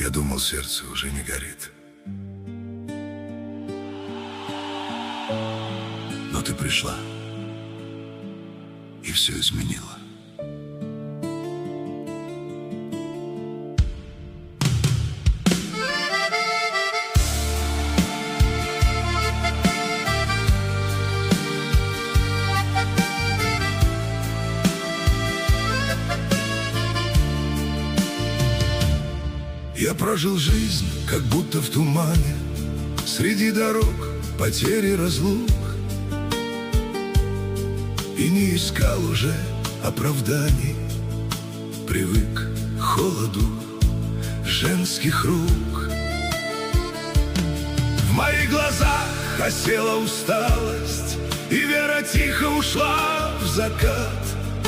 Я думал, сердце уже не горит. Но ты пришла и все изменила. Я прожил жизнь, как будто в тумане, среди дорог, потерь и разлук, и не искал уже оправданий. Привык к холоду женских рук. В моих глазах осела усталость, и вера тихо ушла в закат.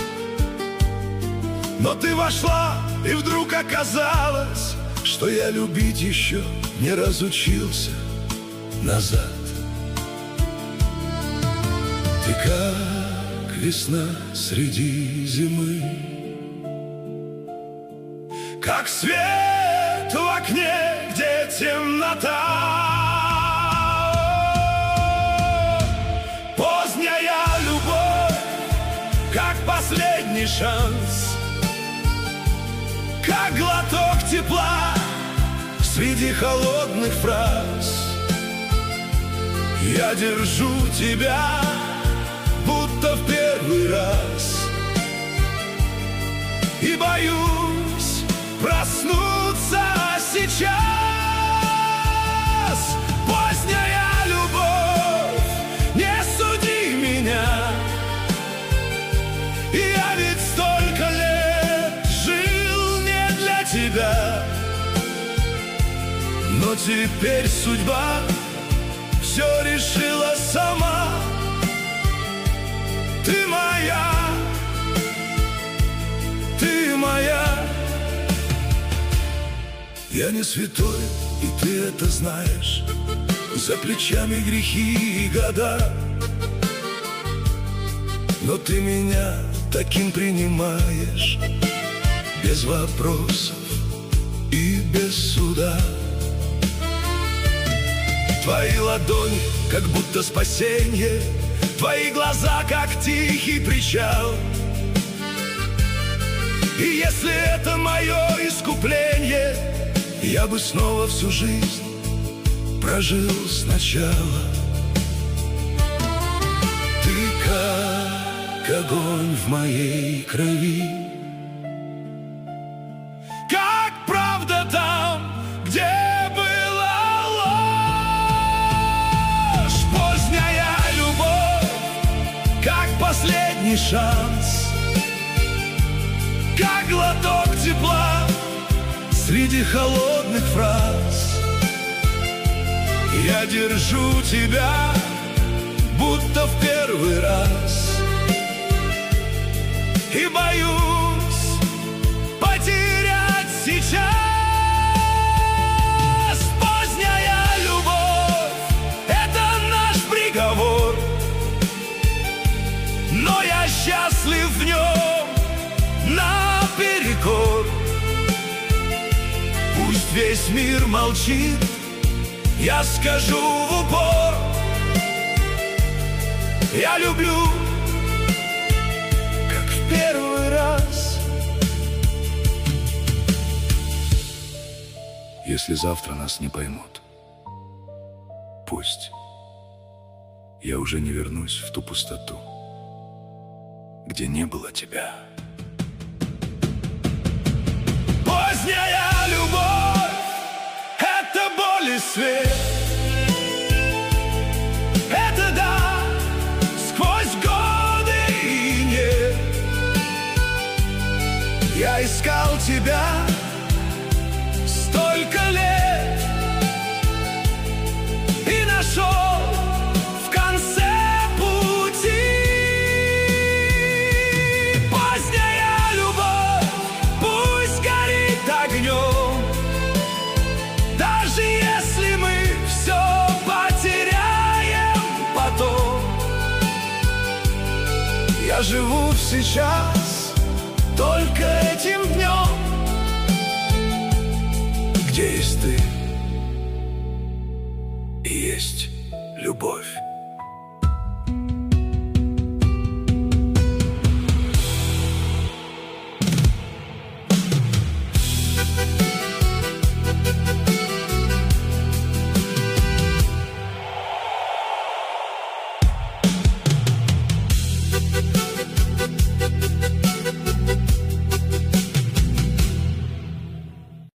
Но ты вошла, и вдруг оказалось, что я любить еще не разучился назад. Ты как весна среди зимы, как свет в окне, где темнота. Поздняя любовь, как последний шанс, как глоток тепла среди холодных фраз. Я держу тебя, будто в первый раз, и боюсь проснуться сейчас. Поздняя любовь, не суди меня, я ведь столько лет жил не для тебя. Но теперь судьба все решила сама. Ты моя, ты моя. Я не святой, и ты это знаешь. За плечами грехи и года, но ты меня таким принимаешь, без вопросов и без суда. Твои ладони, как будто спасенье, твои глаза, как тихий причал. И если это мое искупление, я бы снова всю жизнь прожил сначала. Ты как огонь в моей крови, как правда там, где последний шанс, как глоток тепла среди холодных фраз. Я держу тебя, будто в первый раз, и боюсь потерять сейчас. Поздняя любовь — это наш приговор, но я счастлив в нем наперекор. Пусть весь мир молчит, я скажу в упор: я люблю, как в первый раз. Если завтра нас не поймут, пусть. Я уже не вернусь в ту пустоту, где не было тебя. Поздняя любовь — это боль и свет, это да, сквозь годы и нет. Я искал тебя столько лет и нашел в конце пути. Даже если мы все потеряем потом, я живу сейчас только этим днем, где ты